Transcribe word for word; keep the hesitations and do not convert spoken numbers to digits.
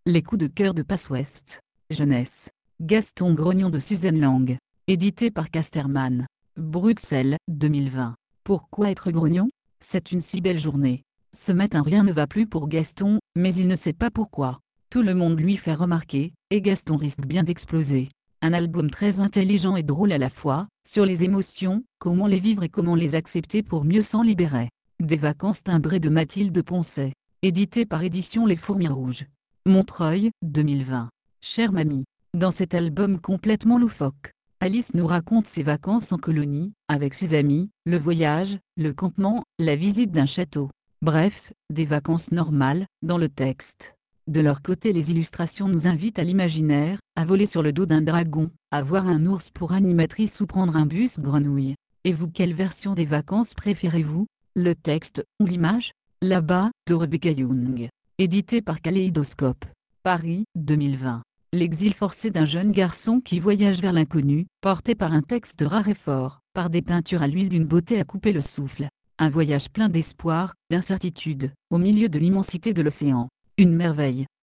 Les coups de cœur de Passe-Ouest. Jeunesse. Gaston Grognon de Suzanne Lang. Édité par Casterman. Bruxelles, deux mille vingt. Pourquoi être grognon? C'est une si belle journée. Ce matin rien ne va plus pour Gaston, mais il ne sait pas pourquoi. Tout le monde lui fait remarquer, et Gaston risque bien d'exploser. Un album très intelligent et drôle à la fois, sur les émotions, comment les vivre et comment les accepter pour mieux s'en libérer. Des vacances timbrées de Mathilde Poncet. Édité par Éditions Les Fourmis Rouges. Montreuil, deux mille vingt. Chère mamie. Dans cet album complètement loufoque, Alice nous raconte ses vacances en colonie, avec ses amis, le voyage, le campement, la visite d'un château. Bref, des vacances normales, dans le texte. De leur côté, les illustrations nous invitent à l'imaginaire, à voler sur le dos d'un dragon, à voir un ours pour animatrice ou prendre un bus grenouille. Et vous, quelle version des vacances préférez-vous? Le texte ou l'image? Là-bas, de Rebecca Young. Édité par Kaléidoscope. Paris, deux mille vingt. L'exil forcé d'un jeune garçon qui voyage vers l'inconnu, porté par un texte rare et fort, par des peintures à l'huile d'une beauté à couper le souffle. Un voyage plein d'espoir, d'incertitude, au milieu de l'immensité de l'océan. Une merveille.